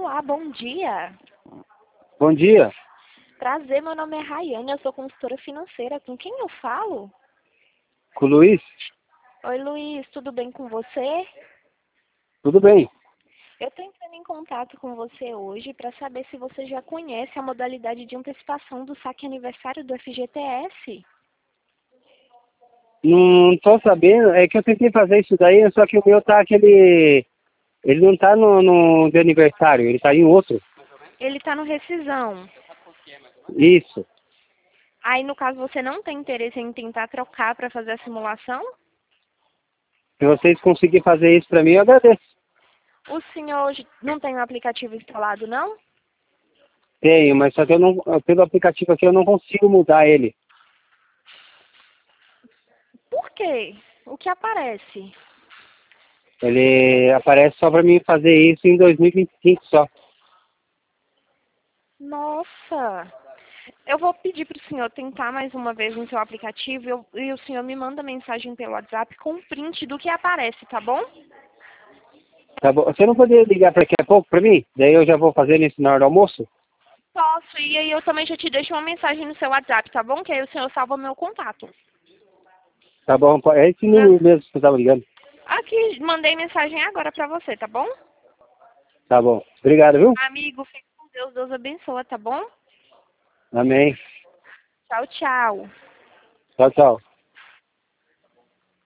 Olá, bom dia. Bom dia. Prazer, meu nome é Rayane, eu sou consultora financeira. Com quem eu falo? Com o Luiz? Oi, Luiz, tudo bem com você? Tudo bem. Eu estou entrando em contato com você hoje para saber se você já conhece a modalidade de antecipação do saque aniversário do FGTS. Não tô sabendo, é que eu tentei fazer isso daí, só que o meu tá aquele... Ele não tá no de aniversário, ele tá em outro. Ele está no rescisão. Isso. Aí, no caso, você não tem interesse em tentar trocar para fazer a simulação? Se vocês conseguirem fazer isso pra mim, eu agradeço. O senhor hoje não tem o aplicativo instalado, não? Tenho, mas só que eu não, pelo aplicativo aqui eu não consigo mudar ele. Por quê? O que aparece? Ele aparece só pra mim fazer isso em 2025 só. Nossa! Eu vou pedir para o senhor tentar mais uma vez no seu aplicativo e o senhor me manda mensagem pelo WhatsApp com print do que aparece, tá bom? Tá bom? Você não poderia ligar daqui a pouco pra mim? Daí eu já vou fazer isso na hora do almoço? Posso, e aí eu também já te deixo uma mensagem no seu WhatsApp, tá bom? Que aí o senhor salva meu contato. Tá bom, é esse Né? número mesmo que você tava ligando. Aqui, mandei mensagem agora para você, tá bom? Tá bom. Obrigado, viu? Amigo, fique com Deus, Deus abençoa, tá bom? Amém. Tchau, tchau. Tchau, tchau.